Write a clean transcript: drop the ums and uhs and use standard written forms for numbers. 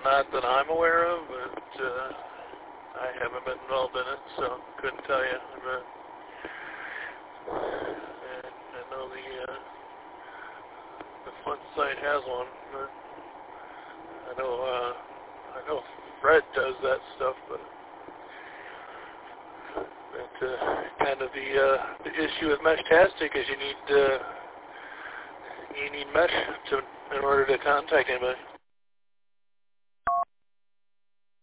Not that I'm aware of, but I haven't been involved in it, so couldn't tell you. I know the Flint site has one. I know Fred does that stuff, but kind of the issue with Meshtastic is you need mesh in order to contact anybody.